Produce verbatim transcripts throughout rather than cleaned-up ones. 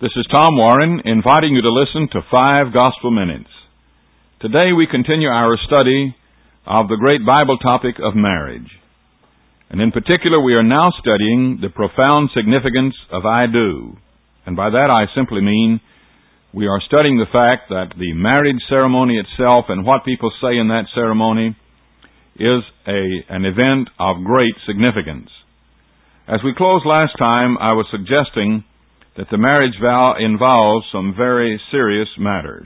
This is Tom Warren, inviting you to listen to Five Gospel Minutes. Today we continue our study of the great Bible topic of marriage. And in particular, we are now studying the profound significance of I do. And by that I simply mean we are studying the fact that the marriage ceremony itself and what people say in that ceremony is a, an event of great significance. As we closed last time, I was suggesting that the marriage vow involves some very serious matters.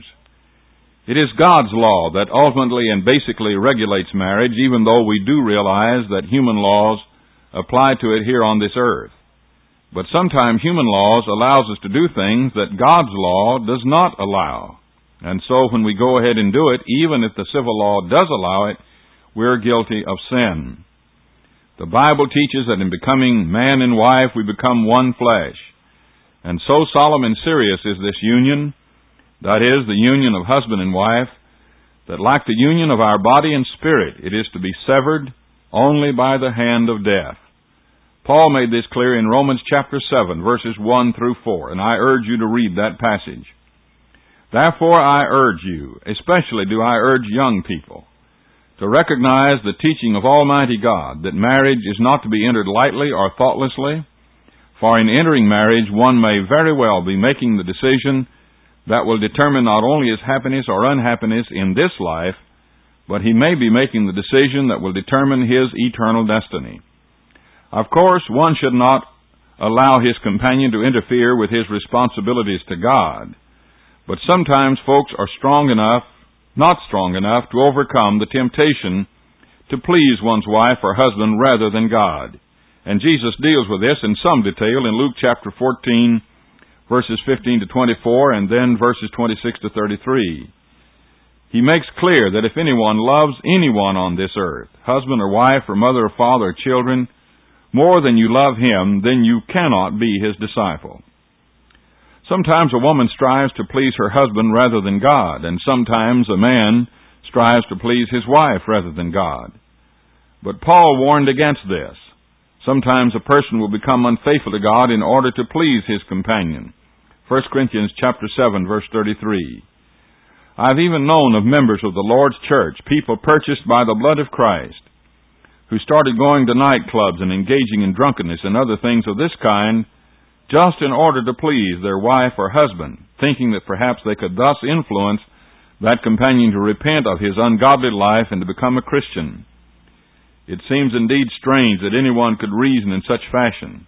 It is God's law that ultimately and basically regulates marriage, even though we do realize that human laws apply to it here on this earth. But sometimes human laws allows us to do things that God's law does not allow. And so when we go ahead and do it, even if the civil law does allow it, we're guilty of sin. The Bible teaches that in becoming man and wife, we become one flesh. And so solemn and serious is this union, that is, the union of husband and wife, that like the union of our body and spirit, it is to be severed only by the hand of death. Paul made this clear in Romans chapter seven, verses one through four, and I urge you to read that passage. Therefore I urge you, especially do I urge young people, to recognize the teaching of Almighty God, that marriage is not to be entered lightly or thoughtlessly. For in entering marriage, one may very well be making the decision that will determine not only his happiness or unhappiness in this life, but he may be making the decision that will determine his eternal destiny. Of course, one should not allow his companion to interfere with his responsibilities to God, but sometimes folks are strong enough, not strong enough, to overcome the temptation to please one's wife or husband rather than God. And Jesus deals with this in some detail in Luke chapter fourteen, verses fifteen to twenty-four, and then verses twenty-six to thirty-three. He makes clear that if anyone loves anyone on this earth, husband or wife or mother or father or children, more than you love him, then you cannot be his disciple. Sometimes a woman strives to please her husband rather than God, and sometimes a man strives to please his wife rather than God. But Paul warned against this. Sometimes a person will become unfaithful to God in order to please his companion. First Corinthians chapter seven, verse thirty-three. I've even known of members of the Lord's church, people purchased by the blood of Christ, who started going to nightclubs and engaging in drunkenness and other things of this kind just in order to please their wife or husband, thinking that perhaps they could thus influence that companion to repent of his ungodly life and to become a Christian. It seems indeed strange that anyone could reason in such fashion.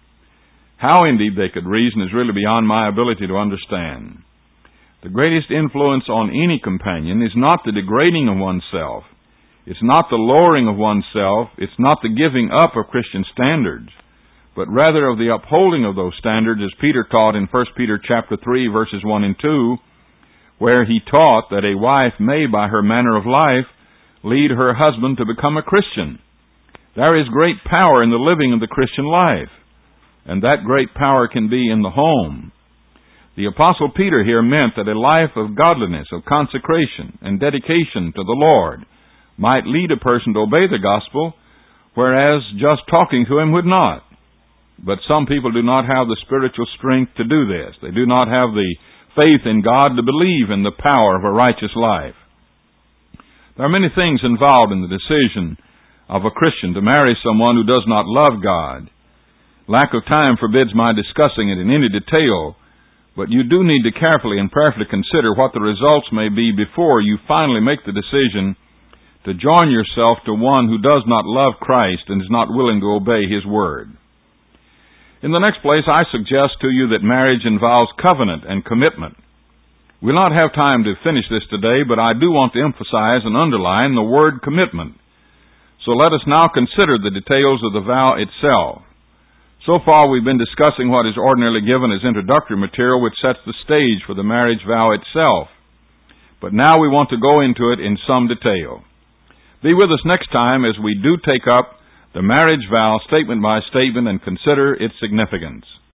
How indeed they could reason is really beyond my ability to understand. The greatest influence on any companion is not the degrading of oneself. It's not the lowering of oneself. It's not the giving up of Christian standards, but rather of the upholding of those standards, as Peter taught in First Peter chapter three, verses one and two, where he taught that a wife may, by her manner of life, lead her husband to become a Christian. There is great power in the living of the Christian life, and that great power can be in the home. The Apostle Peter here meant that a life of godliness, of consecration, and dedication to the Lord might lead a person to obey the gospel, whereas just talking to him would not. But some people do not have the spiritual strength to do this. They do not have the faith in God to believe in the power of a righteous life. There are many things involved in the decision of a Christian to marry someone who does not love God. Lack of time forbids my discussing it in any detail, but you do need to carefully and prayerfully consider what the results may be before you finally make the decision to join yourself to one who does not love Christ and is not willing to obey His Word. In the next place, I suggest to you that marriage involves covenant and commitment. We'll not have time to finish this today, but I do want to emphasize and underline the word commitment. So let us now consider the details of the vow itself. So far we've been discussing what is ordinarily given as introductory material, which sets the stage for the marriage vow itself. But now we want to go into it in some detail. Be with us next time as we do take up the marriage vow statement by statement and consider its significance.